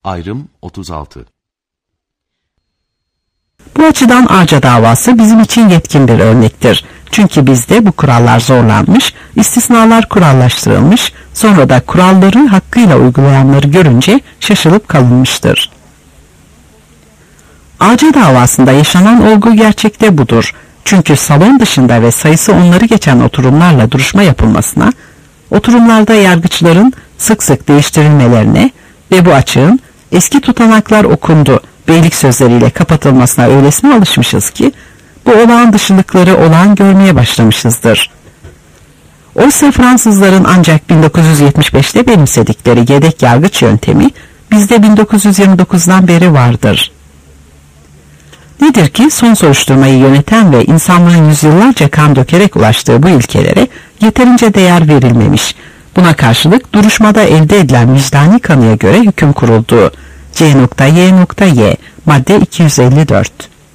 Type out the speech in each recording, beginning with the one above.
Ayrım 36. Bu açıdan Ağca davası bizim için yetkin bir örnektir. Çünkü bizde bu kurallar zorlanmış, istisnalar kurallaştırılmış, sonra da kuralları hakkıyla uygulayanları görünce şaşılıp kalınmıştır. Ağca davasında yaşanan olgu gerçekte budur. Çünkü salon dışında ve sayısı onları geçen oturumlarla duruşma yapılmasına, oturumlarda yargıçların sık sık değiştirilmelerine ve bu açığın eski tutanaklar okundu beylik sözleriyle kapatılmasına öylesine alışmışız ki bu olağan dışılıkları olağan görmeye başlamışızdır. Oysa Fransızların ancak 1975'te benimsedikleri yedek yargıç yöntemi bizde 1929'dan beri vardır. Nedir ki son soruşturmayı yöneten ve insanlığın yüzyıllarca kan dökerek ulaştığı bu ilkelere yeterince değer verilmemiş. Buna karşılık duruşmada elde edilen vicdani kanıya göre hüküm kurulduğu. C.Y.Y. Madde 254.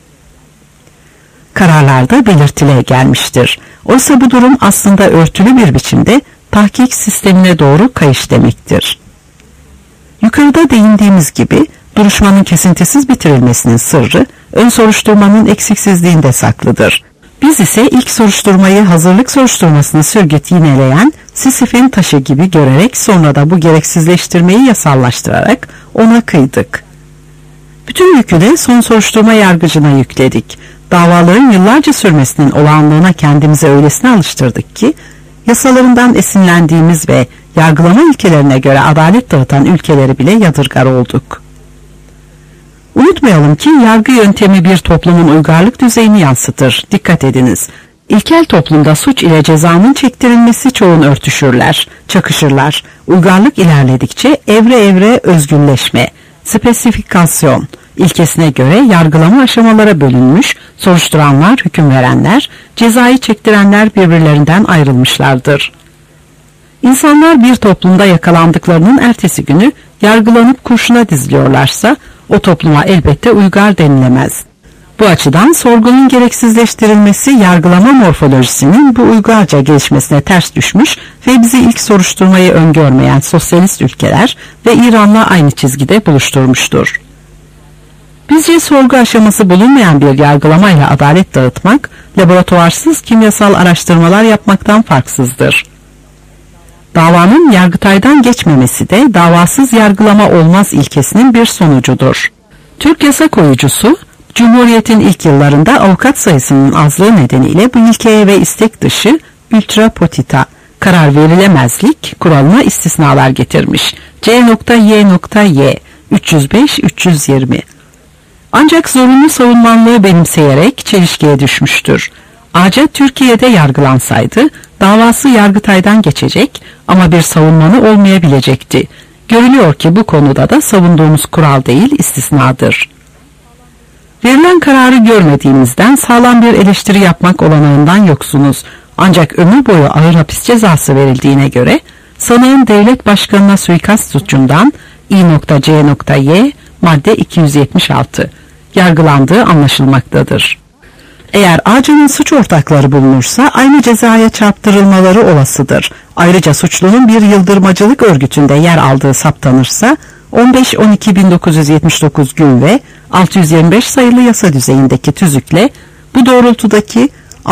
Kararlarda belirtile gelmiştir. Oysa bu durum aslında örtülü bir biçimde tahkik sistemine doğru kayış demektir. Yukarıda değindiğimiz gibi duruşmanın kesintisiz bitirilmesinin sırrı ön soruşturmanın eksiksizliğinde saklıdır. Biz ise ilk soruşturmayı hazırlık soruşturmasını sürgüt yineleyen Sisyph'in taşı gibi görerek sonra da bu gereksizleştirmeyi yasallaştırarak ona kıydık. Bütün yükü de son soruşturma yargıcına yükledik. Davaların yıllarca sürmesinin olağanlığına kendimizi öylesine alıştırdık ki yasalarından esinlendiğimiz ve yargılama ilkelerine göre adalet dağıtan ülkeleri bile yadırgar olduk. Unutmayalım ki yargı yöntemi bir toplumun uygarlık düzeyini yansıtır. Dikkat ediniz. İlkel toplumda suç ile cezanın çektirilmesi çoğun örtüşürler, çakışırlar. Uygarlık ilerledikçe evre evre özgürleşme, spesifikasyon ilkesine göre yargılama aşamalara bölünmüş, soruşturanlar, hüküm verenler, cezayı çektirenler birbirlerinden ayrılmışlardır. İnsanlar bir toplumda yakalandıklarının ertesi günü yargılanıp kurşuna diziliyorlarsa o topluma elbette uygar denilemez. Bu açıdan sorgunun gereksizleştirilmesi yargılama morfolojisinin bu uygarca gelişmesine ters düşmüş ve bizi ilk soruşturmayı öngörmeyen sosyalist ülkeler ve İran'la aynı çizgide buluşturmuştur. Bizce sorgu aşaması bulunmayan bir yargılamayla adalet dağıtmak, laboratuvarsız kimyasal araştırmalar yapmaktan farksızdır. Davanın Yargıtay'dan geçmemesi de davasız yargılama olmaz ilkesinin bir sonucudur. Türk yasa koyucusu, Cumhuriyet'in ilk yıllarında avukat sayısının azlığı nedeniyle bu ilkeye ve istek dışı ultra potita, karar verilemezlik kuralına istisnalar getirmiş. C.Y.Y. 305-320. Ancak zorunlu savunmanlığı benimseyerek çelişkiye düşmüştür. Ağca Türkiye'de yargılansaydı davası Yargıtay'dan geçecek ama bir savunmanı olmayabilecekti. Görülüyor ki bu konuda da savunduğumuz kural değil istisnadır. Verilen kararı görmediğimizden sağlam bir eleştiri yapmak olanağından yoksunuz. Ancak ömür boyu ağır hapis cezası verildiğine göre sanığın devlet başkanına suikast suçundan İ.C.Y. madde 276 yargılandığı anlaşılmaktadır. Eğer Ağca'nın suç ortakları bulunursa aynı cezaya çarptırılmaları olasıdır. Ayrıca suçlunun bir yıldırmacılık örgütünde yer aldığı saptanırsa 15-12-1979 gün ve 625 sayılı yasa düzeyindeki tüzükle bu doğrultudaki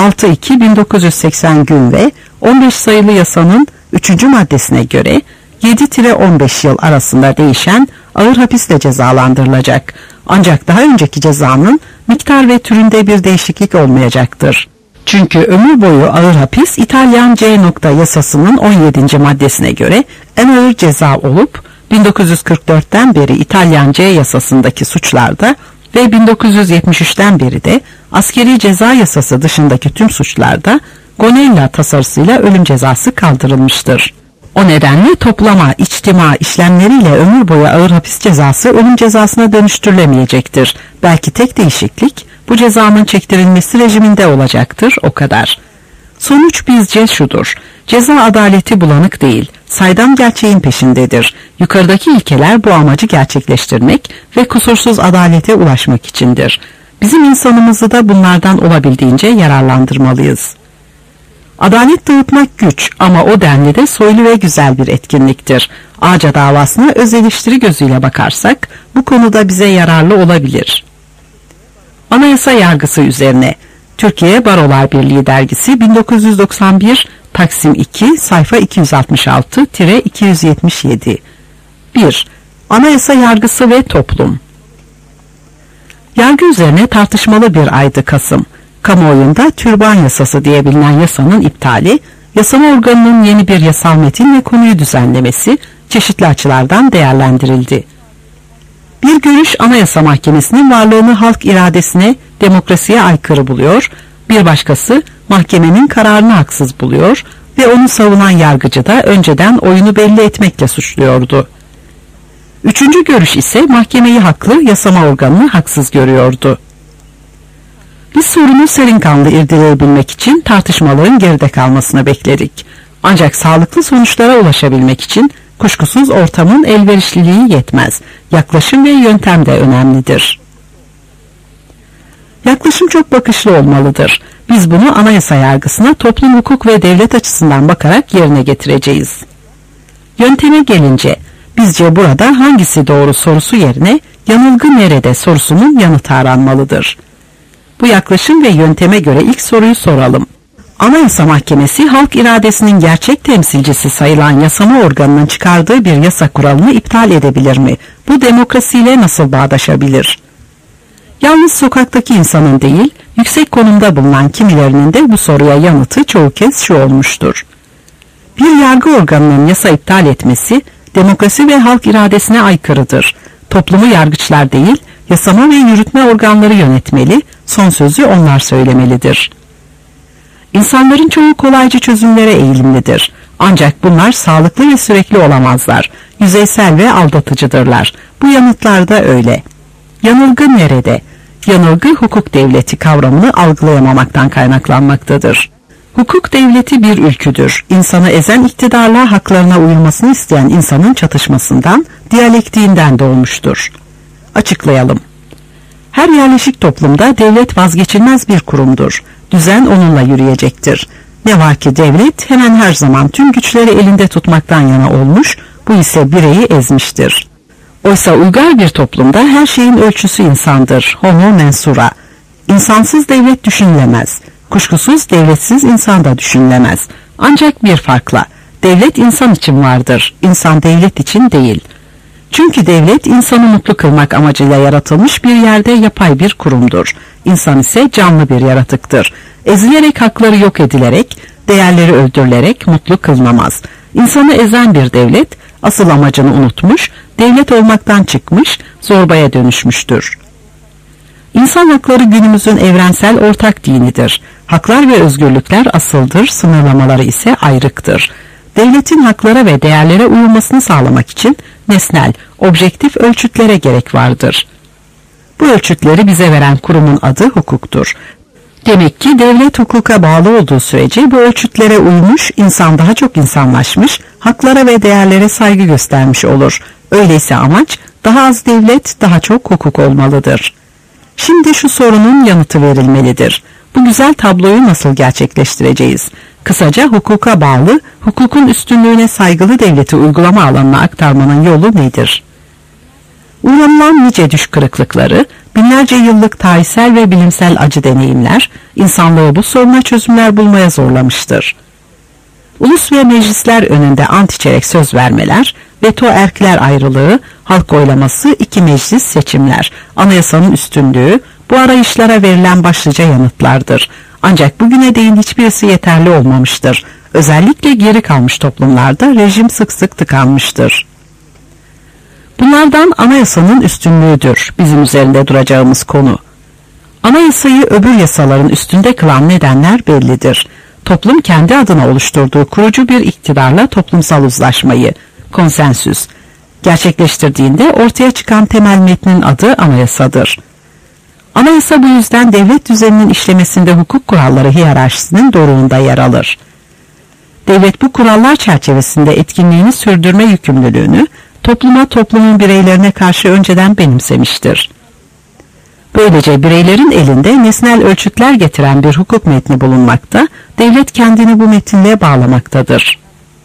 6-2-1980 gün ve 15 sayılı yasanın 3. maddesine göre 7-15 yıl arasında değişen ağır hapisle cezalandırılacak. Ancak daha önceki cezanın miktar ve türünde bir değişiklik olmayacaktır. Çünkü ömür boyu ağır hapis İtalyan C. yasasının 17. maddesine göre en ağır ceza olup 1944'ten beri İtalyan C. yasasındaki suçlarda ve 1973'ten beri de askeri ceza yasası dışındaki tüm suçlarda Gonella tasarısıyla ölüm cezası kaldırılmıştır. O nedenle toplama, içtima işlemleriyle ömür boyu ağır hapis cezası ölüm cezasına dönüştürülemeyecektir. Belki tek değişiklik bu cezanın çektirilmesi rejiminde olacaktır, o kadar. Sonuç bizce şudur: ceza adaleti bulanık değil, saydam gerçeğin peşindedir. Yukarıdaki ilkeler bu amacı gerçekleştirmek ve kusursuz adalete ulaşmak içindir. Bizim insanımızı da bunlardan olabildiğince yararlandırmalıyız. Adalet dağıtmak güç ama o denli de soylu ve güzel bir etkinliktir. Ağaca davasına öz eleştiri gözüyle bakarsak bu konuda bize yararlı olabilir. Anayasa yargısı üzerine Türkiye Barolar Birliği dergisi 1991 Taksim 2 sayfa 266-277. 1. Anayasa yargısı ve toplum. Yargı üzerine tartışmalı bir aydı Kasım. Kamuoyunda türban yasası diye bilinen yasanın iptali, yasama organının yeni bir yasal metin ve konuyu düzenlemesi çeşitli açılardan değerlendirildi. Bir görüş Anayasa Mahkemesi'nin varlığını halk iradesine, demokrasiye aykırı buluyor, bir başkası mahkemenin kararını haksız buluyor ve onu savunan yargıcı da önceden oyunu belli etmekle suçluyordu. Üçüncü görüş ise mahkemeyi haklı, yasama organını haksız görüyordu. Biz sorunu serin kanlı irdeleyebilmek için tartışmaların geride kalmasını bekledik. Ancak sağlıklı sonuçlara ulaşabilmek için kuşkusuz ortamın elverişliliği yetmez. Yaklaşım ve yöntem de önemlidir. Yaklaşım çok bakışlı olmalıdır. Biz bunu anayasa yargısına toplum, hukuk ve devlet açısından bakarak yerine getireceğiz. Yönteme gelince, bizce burada hangisi doğru sorusu yerine yanılgı nerede sorusunun yanıtı aranmalıdır. Bu yaklaşım ve yönteme göre ilk soruyu soralım. Anayasa Mahkemesi halk iradesinin gerçek temsilcisi sayılan yasama organının çıkardığı bir yasa kuralını iptal edebilir mi? Bu demokrasiyle nasıl bağdaşabilir? Yalnız sokaktaki insanın değil, yüksek konumda bulunan kimilerinin de bu soruya yanıtı çoğu kez şu olmuştur. Bir yargı organının yasa iptal etmesi, demokrasi ve halk iradesine aykırıdır. Toplumu yargıçlar değil, yasama ve yürütme organları yönetmeli, son sözü onlar söylemelidir. İnsanların çoğu kolaycı çözümlere eğilimlidir. Ancak bunlar sağlıklı ve sürekli olamazlar. Yüzeysel ve aldatıcıdırlar. Bu yanıtlar da öyle. Yanılgı nerede? Yanılgı hukuk devleti kavramını algılayamamaktan kaynaklanmaktadır. Hukuk devleti bir ülküdür. İnsanı ezen iktidarla haklarına uyulmasını isteyen insanın çatışmasından, diyalektiğinden doğmuştur. Açıklayalım. Her yerleşik toplumda devlet vazgeçilmez bir kurumdur. Düzen onunla yürüyecektir. Ne var ki devlet hemen her zaman tüm güçleri elinde tutmaktan yana olmuş, bu ise bireyi ezmiştir. Oysa uygar bir toplumda her şeyin ölçüsü insandır, homo mensura. İnsansız devlet düşünülemez. Kuşkusuz devletsiz insan da düşünülemez. Ancak bir farkla, devlet insan için vardır, insan devlet için değil. Çünkü devlet insanı mutlu kılmak amacıyla yaratılmış bir yerde yapay bir kurumdur. İnsan ise canlı bir yaratıktır. Ezilerek hakları yok edilerek, değerleri öldürülerek mutlu kılınamaz. İnsanı ezen bir devlet, asıl amacını unutmuş, devlet olmaktan çıkmış, zorbaya dönüşmüştür. İnsan hakları günümüzün evrensel ortak dinidir. Haklar ve özgürlükler asıldır, sınırlamaları ise ayrıktır. Devletin haklara ve değerlere uyulmasını sağlamak için nesnel, objektif ölçütlere gerek vardır. Bu ölçütleri bize veren kurumun adı hukuktur. Demek ki devlet hukuka bağlı olduğu sürece bu ölçütlere uymuş, insan daha çok insanlaşmış, haklara ve değerlere saygı göstermiş olur. Öyleyse amaç daha az devlet, daha çok hukuk olmalıdır. Şimdi şu sorunun yanıtı verilmelidir. Bu güzel tabloyu nasıl gerçekleştireceğiz? Kısaca hukuka bağlı, hukukun üstünlüğüne saygılı devleti uygulama alanına aktarmanın yolu nedir? Uğranılan nice düş kırıklıkları, binlerce yıllık tarihsel ve bilimsel acı deneyimler, insanlığı bu soruna çözümler bulmaya zorlamıştır. Ulus ve meclisler önünde ant içerek söz vermeler, veto erkler ayrılığı, halk oylaması, iki meclis seçimler, anayasanın üstünlüğü, bu arayışlara verilen başlıca yanıtlardır. Ancak bugüne değin hiçbirisi yeterli olmamıştır. Özellikle geri kalmış toplumlarda rejim sık sık tıkanmıştır. Bunlardan anayasanın üstünlüğüdür bizim üzerinde duracağımız konu. Anayasayı öbür yasaların üstünde kılan nedenler bellidir. Toplum kendi adına oluşturduğu kurucu bir iktidarla toplumsal uzlaşmayı, konsensüs, gerçekleştirdiğinde ortaya çıkan temel metnin adı anayasadır. Anayasa bu yüzden devlet düzeninin işlemesinde hukuk kuralları hiyerarşisinin doruğunda yer alır. Devlet bu kurallar çerçevesinde etkinliğini sürdürme yükümlülüğünü topluma, toplumun bireylerine karşı önceden benimsemiştir. Böylece bireylerin elinde nesnel ölçütler getiren bir hukuk metni bulunmakta, devlet kendini bu metinle bağlamaktadır.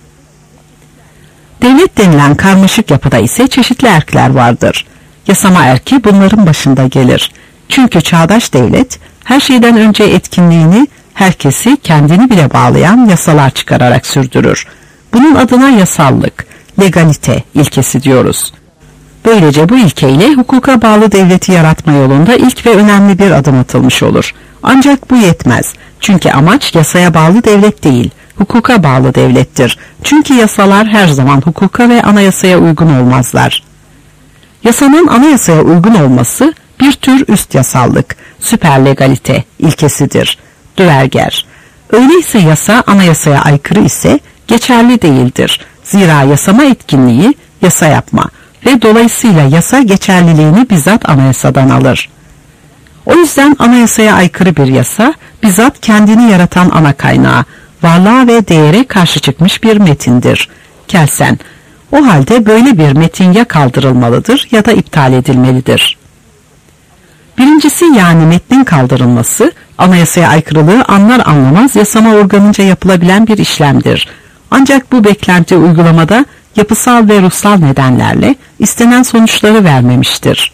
Devlet denilen karmaşık yapıda ise çeşitli erkler vardır. Yasama erki bunların başında gelir. Çünkü çağdaş devlet her şeyden önce etkinliğini, herkesi kendini bile bağlayan yasalar çıkararak sürdürür. Bunun adına yasallık, legalite ilkesi diyoruz. Böylece bu ilkeyle hukuka bağlı devleti yaratma yolunda ilk ve önemli bir adım atılmış olur. Ancak bu yetmez. Çünkü amaç yasaya bağlı devlet değil, hukuka bağlı devlettir. Çünkü yasalar her zaman hukuka ve anayasaya uygun olmazlar. Yasanın anayasaya uygun olması bir tür üst yasallık, süperlegalite ilkesidir. Duverger. Öyleyse yasa anayasaya aykırı ise geçerli değildir. Zira yasama etkinliği yasa yapma ve dolayısıyla yasa geçerliliğini bizzat anayasadan alır. O yüzden anayasaya aykırı bir yasa bizzat kendini yaratan ana kaynağı, varlığa ve değere karşı çıkmış bir metindir. Kelsen. O halde böyle bir metin ya kaldırılmalıdır ya da iptal edilmelidir. Birincisi, yani metnin kaldırılması, anayasaya aykırılığı anlar anlamaz yasama organınca yapılabilen bir işlemdir. Ancak bu beklenti uygulamada yapısal ve ruhsal nedenlerle istenen sonuçları vermemiştir.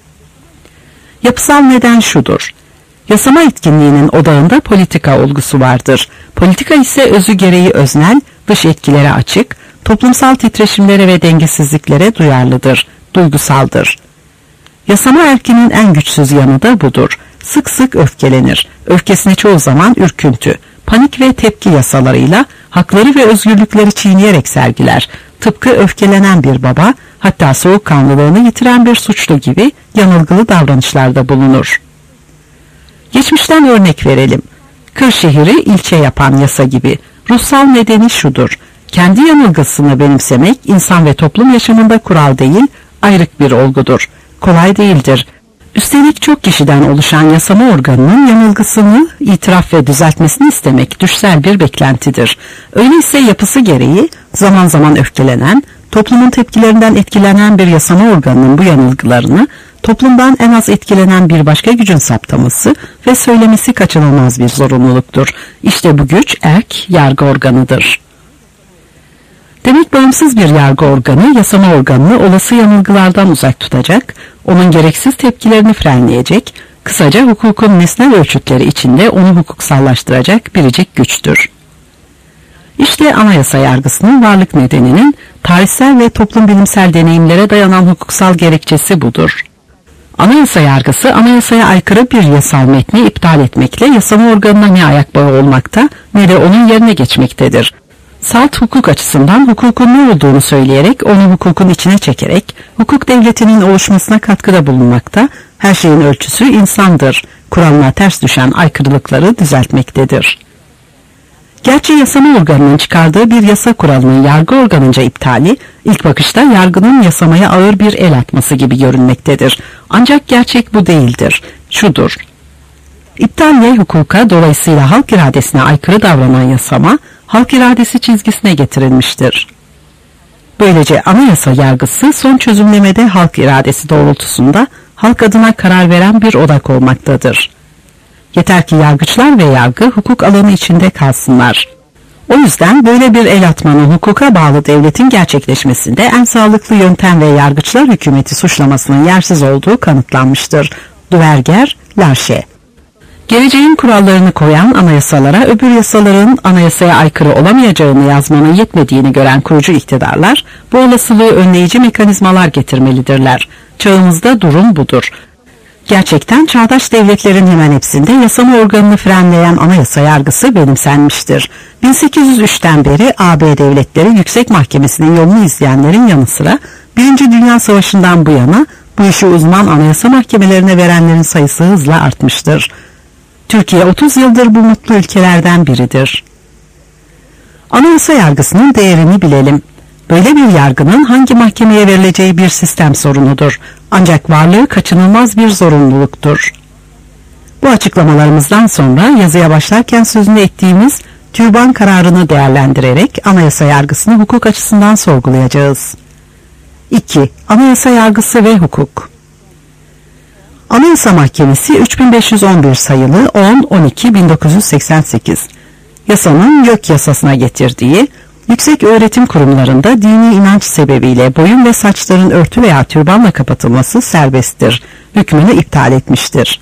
Yapısal neden şudur: yasama etkinliğinin odağında politika olgusu vardır. Politika ise özü gereği öznel, dış etkilere açık, toplumsal titreşimlere ve dengesizliklere duyarlıdır, duygusaldır. Yasama erkinin en güçsüz yanı da budur. Sık sık öfkelenir. Öfkesini çoğu zaman ürküntü, panik ve tepki yasalarıyla hakları ve özgürlükleri çiğneyerek sergiler. Tıpkı öfkelenen bir baba, hatta soğukkanlılığını yitiren bir suçlu gibi yanılgılı davranışlarda bulunur. Geçmişten örnek verelim. Kırşehir'i ilçe yapan yasa gibi. Ruhsal nedeni şudur: kendi yanılgısını benimsemek insan ve toplum yaşamında kural değil, ayrık bir olgudur. Kolay değildir. Üstelik çok kişiden oluşan yasama organının yanılgısını itiraf ve düzeltmesini istemek düşsel bir beklentidir. Öyleyse yapısı gereği zaman zaman öfkelenen, toplumun tepkilerinden etkilenen bir yasama organının bu yanılgılarını toplumdan en az etkilenen bir başka gücün saptaması ve söylemesi kaçınılmaz bir zorunluluktur. İşte bu güç erk yargı organıdır. Demek bağımsız bir yargı organı yasama organını olası yanılgılardan uzak tutacak, onun gereksiz tepkilerini frenleyecek, kısaca hukukun nesnel ölçütleri içinde onu hukuksallaştıracak biricik güçtür. İşte anayasa yargısının varlık nedeninin tarihsel ve toplum bilimsel deneyimlere dayanan hukuksal gerekçesi budur. Anayasa yargısı, anayasaya aykırı bir yasal metni iptal etmekle yasama organına ne ayak bağı olmakta ne de onun yerine geçmektedir. Salt hukuk açısından hukukun ne olduğunu söyleyerek onu hukukun içine çekerek hukuk devletinin oluşmasına katkıda bulunmakta, her şeyin ölçüsü insandır, kuralına ters düşen aykırılıkları düzeltmektedir. Gerçi yasama organının çıkardığı bir yasa kuralının yargı organınca iptali, ilk bakışta yargının yasamaya ağır bir el atması gibi görünmektedir. Ancak gerçek bu değildir. Şudur: İptalle hukuka, dolayısıyla halk iradesine aykırı davranan yasama, halk iradesi çizgisine getirilmiştir. Böylece anayasa yargısı son çözümlemede halk iradesi doğrultusunda halk adına karar veren bir odak olmaktadır. Yeter ki yargıçlar ve yargı hukuk alanı içinde kalsınlar. O yüzden böyle bir el atmanın hukuka bağlı devletin gerçekleşmesinde en sağlıklı yöntem ve yargıçlar hükümeti suçlamasının yersiz olduğu kanıtlanmıştır. Duverger, Larche. Geleceğin kurallarını koyan anayasalara öbür yasaların anayasaya aykırı olamayacağını yazmanın yetmediğini gören kurucu iktidarlar, bu olasılığı önleyici mekanizmalar getirmelidirler. Çağımızda durum budur. Gerçekten çağdaş devletlerin hemen hepsinde yasama organını frenleyen anayasa yargısı benimsenmiştir. 1803'ten beri AB devletleri Yüksek Mahkemesi'nin yolunu izleyenlerin yanı sıra 1. Dünya Savaşı'ndan bu yana bu işi uzman anayasa mahkemelerine verenlerin sayısı hızla artmıştır. Türkiye 30 yıldır bu mutlu ülkelerden biridir. Anayasa yargısının değerini bilelim. Böyle bir yargının hangi mahkemeye verileceği bir sistem sorunudur. Ancak varlığı kaçınılmaz bir zorunluluktur. Bu açıklamalarımızdan sonra yazıya başlarken sözünü ettiğimiz Türban kararını değerlendirerek anayasa yargısını hukuk açısından sorgulayacağız. 2. Anayasa yargısı ve hukuk. Anayasa Mahkemesi 3511 sayılı 10-12-1988 yasanın YÖK yasasına getirdiği yüksek öğretim kurumlarında dini inanç sebebiyle boyun ve saçların örtü veya türbanla kapatılması serbesttir hükmünü iptal etmiştir.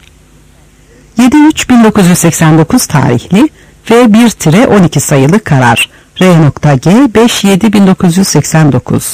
7-3-1989 tarihli V1-12 sayılı karar R.G 5-7-1989.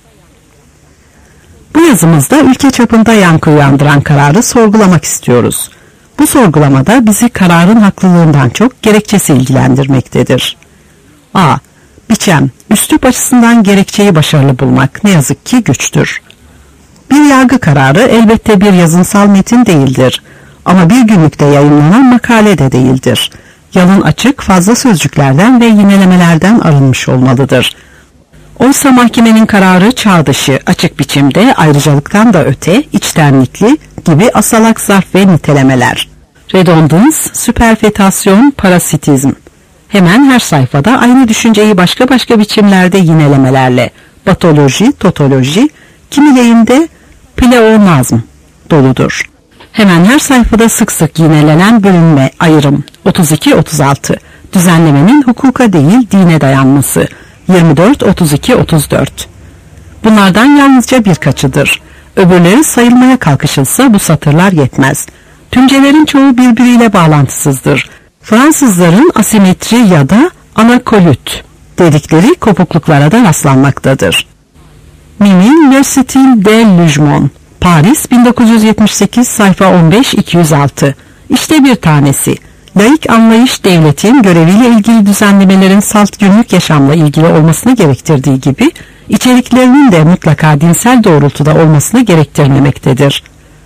Bu yazımızda ülke çapında yankı uyandıran kararı sorgulamak istiyoruz. Bu sorgulamada bizi kararın haklılığından çok gerekçesi ilgilendirmektedir. A. Biçem, üslup açısından gerekçeyi başarılı bulmak ne yazık ki güçtür. Bir yargı kararı elbette bir yazınsal metin değildir. Ama bir günlükte yayınlanan makale de değildir. Yalın açık, fazla sözcüklerden ve yinelemelerden arınmış olmalıdır. Oysa mahkemenin kararı çağ dışı, açık biçimde, ayrıcalıktan da öte, içtenlikli gibi asalak zarf ve nitelemeler. Redondans, süperfetasyon, parasitizm. Hemen her sayfada aynı düşünceyi başka biçimlerde yinelemelerle, patoloji, totoloji, kimileyinde pleonazm doludur. Hemen her sayfada sık sık yinelenen bölünme, ayrım, 32-36, düzenlemenin hukuka değil dine dayanması, 24-32-34. Bunlardan yalnızca birkaçıdır. Öbürleri sayılmaya kalkışılsa bu satırlar yetmez. Tümcelerin çoğu birbiriyle bağlantısızdır. Fransızların asimetri ya da anakolüt dedikleri kopukluklara da rastlanmaktadır. Mimi Le Style de Lugement, Paris 1978, sayfa 15-206. İşte bir tanesi. Laik anlayış devletin göreviyle ilgili düzenlemelerin salt günlük yaşamla ilgili olmasını gerektirdiği gibi içeriklerinin de mutlaka dinsel doğrultuda olmasını gerektirmemektedir.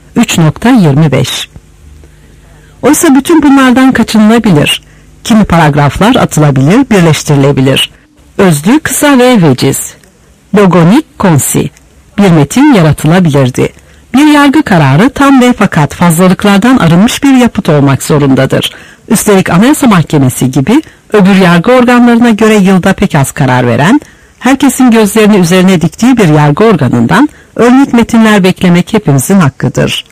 3.25. Oysa bütün bunlardan kaçınılabilir. Kimi paragraflar atılabilir, birleştirilebilir. Özlü kısa ve veciz. Logonik konsi. Bir metin yaratılabilirdi. Bir yargı kararı tam ve fakat fazlalıklardan arınmış bir yapıt olmak zorundadır. Üstelik Anayasa Mahkemesi gibi öbür yargı organlarına göre yılda pek az karar veren, herkesin gözlerini üzerine diktiği bir yargı organından örnek metinler beklemek hepimizin hakkıdır.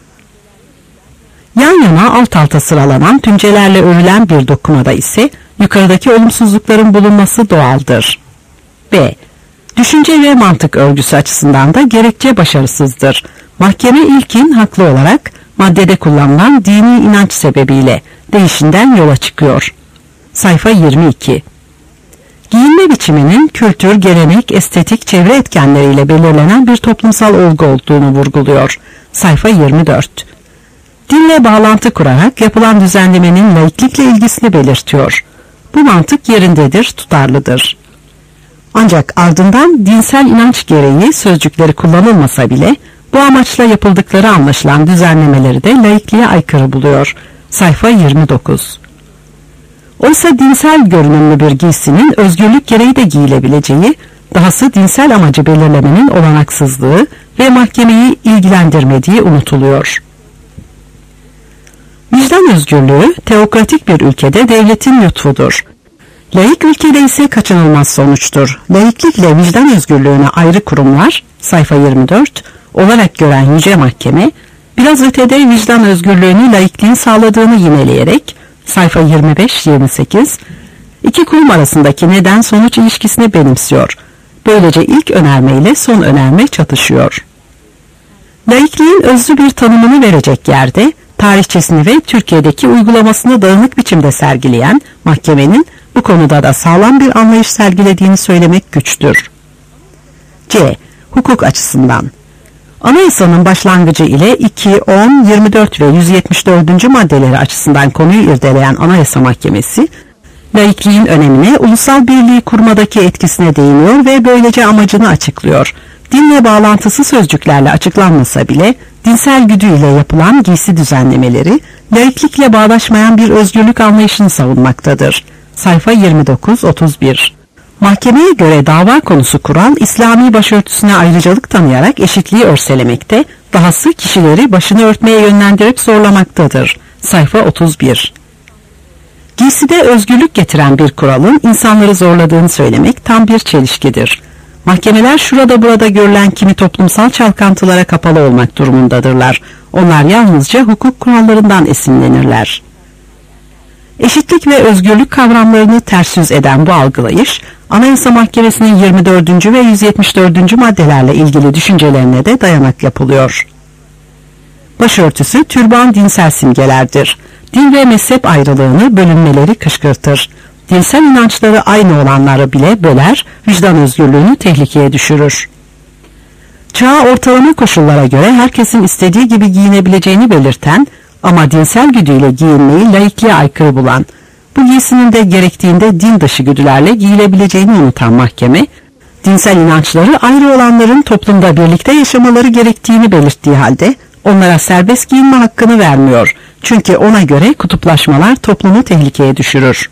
Yan yana alt alta sıralanan tümcelerle örülen bir dokumada ise yukarıdaki olumsuzlukların bulunması doğaldır. B. Düşünce ve mantık örgüsü açısından da gerekçe başarısızdır. Mahkeme ilkin haklı olarak maddede kullanılan dini inanç sebebiyle değişinden yola çıkıyor. Sayfa 22. Giyinme biçiminin kültür, gelenek, estetik, çevre etkenleriyle belirlenen bir toplumsal olgu olduğunu vurguluyor. Sayfa 24. Dinle bağlantı kurarak yapılan düzenlemenin laiklikle ilgisini belirtiyor. Bu mantık yerindedir, tutarlıdır. Ancak ardından dinsel inanç gereği sözcükleri kullanılmasa bile bu amaçla yapıldıkları anlaşılan düzenlemeleri de laikliğe aykırı buluyor. Sayfa 29. Oysa dinsel görünümlü bir giysinin özgürlük gereği de giyilebileceği, dahası dinsel amacı belirlemenin olanaksızlığı ve mahkemeyi ilgilendirmediği unutuluyor. Vicdan özgürlüğü teokratik bir ülkede devletin lütfudur. Laik ülkede ise kaçınılmaz sonuçtur. Laiklikle vicdan özgürlüğüne ayrı kurumlar, sayfa 24, olarak gören Yüce Mahkeme, biraz ötede vicdan özgürlüğünü laikliğin sağladığını yineleyerek, sayfa 25-28, iki kurum arasındaki neden-sonuç ilişkisini benimsiyor. Böylece ilk önerme ile son önerme çatışıyor. Laikliğin özlü bir tanımını verecek yerde, tarihçesini ve Türkiye'deki uygulamasını dağınık biçimde sergileyen mahkemenin bu konuda da sağlam bir anlayış sergilediğini söylemek güçtür. C. Hukuk açısından. Anayasanın başlangıcı ile 2, 10, 24 ve 174. maddeleri açısından konuyu irdeleyen Anayasa Mahkemesi, laikliğin önemine, ulusal birliği kurmadaki etkisine değiniyor ve böylece amacını açıklıyor. Dinle bağlantısı sözcüklerle açıklanmasa bile, dinsel güdüyle yapılan giysi düzenlemeleri, laiklikle bağdaşmayan bir özgürlük anlayışını savunmaktadır. Sayfa 29-31. Mahkemeye göre dava konusu kural, İslami başörtüsüne ayrıcalık tanıyarak eşitliği örselemekte, dahası kişileri başını örtmeye yönlendirip zorlamaktadır. Sayfa 31. Giyside özgürlük getiren bir kuralın insanları zorladığını söylemek tam bir çelişkidir. Mahkemeler şurada burada görülen kimi toplumsal çalkantılara kapalı olmak durumundadırlar. Onlar yalnızca hukuk kurallarından esinlenirler. Eşitlik ve özgürlük kavramlarını ters yüz eden bu algılayış, Anayasa Mahkemesi'nin 24. ve 174. maddelerle ilgili düşüncelerine de dayanak yapılıyor. Başörtüsü, türban dinsel simgelerdir. Din ve mezhep ayrılığını, bölünmeleri kışkırtır. Dinsel inançları aynı olanları bile böler, vicdan özgürlüğünü tehlikeye düşürür. Çağa ortalama koşullara göre herkesin istediği gibi giyinebileceğini belirten ama dinsel güdüyle giyinmeyi laikliğe aykırı bulan, bu giysinin de gerektiğinde din dışı güdülerle giyilebileceğini unutan mahkeme, dinsel inançları ayrı olanların toplumda birlikte yaşamaları gerektiğini belirttiği halde onlara serbest giyinme hakkını vermiyor. Çünkü ona göre kutuplaşmalar toplumu tehlikeye düşürür.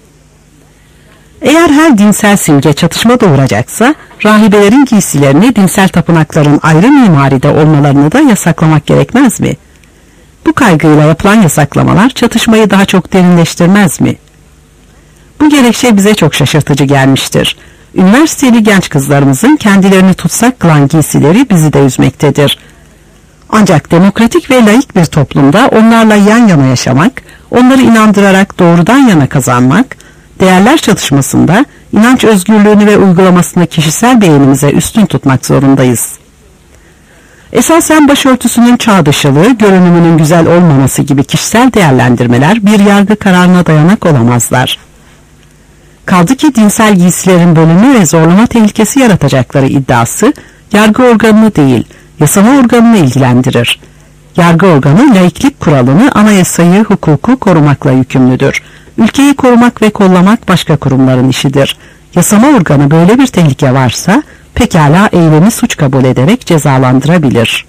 Eğer her dinsel simge çatışma doğuracaksa, rahibelerin giysilerini dinsel tapınakların ayrı mimaride olmalarını da yasaklamak gerekmez mi? Bu kaygıyla yapılan yasaklamalar çatışmayı daha çok derinleştirmez mi? Bu gerekçe bize çok şaşırtıcı gelmiştir. Üniversiteli genç kızlarımızın kendilerini tutsak kılan giysileri bizi de üzmektedir. Ancak demokratik ve laik bir toplumda onlarla yan yana yaşamak, onları inandırarak doğrudan yana kazanmak, değerler çatışmasında inanç özgürlüğünü ve uygulamasını kişisel beğenimize üstün tutmak zorundayız. Esasen başörtüsünün çağ dışılığı, görünümünün güzel olmaması gibi kişisel değerlendirmeler bir yargı kararına dayanak olamazlar. Kaldı ki dinsel giysilerin bölünme ve zorlama tehlikesi yaratacakları iddiası, yargı organını değil, yasama organını ilgilendirir. Yargı organı laiklik kuralını, anayasayı, hukuku korumakla yükümlüdür. Ülkeyi korumak ve kollamak başka kurumların işidir. Yasama organı böyle bir tehlike varsa, pekala eylemi suç kabul ederek cezalandırabilir.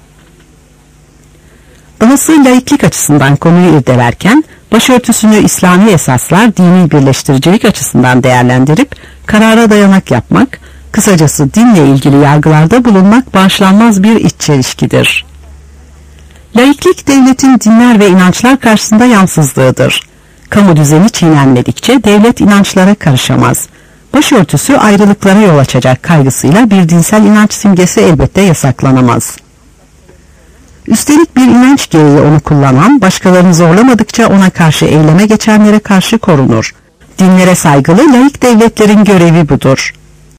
Dahası laiklik açısından konuyu irdelerken, başörtüsünü İslami esaslar dini birleştiricilik açısından değerlendirip karara dayanak yapmak, kısacası dinle ilgili yargılarda bulunmak bağışlanmaz bir iç çelişkidir. Laiklik devletin dinler ve inançlar karşısında yansızlığıdır. Kamu düzeni çiğnenmedikçe devlet inançlara karışamaz. Başörtüsü ayrılıklara yol açacak kaygısıyla bir dinsel inanç simgesi elbette yasaklanamaz. Üstelik bir inanç gereği onu kullanan, başkalarını zorlamadıkça ona karşı eyleme geçenlere karşı korunur. Dinlere saygılı laik devletlerin görevi budur.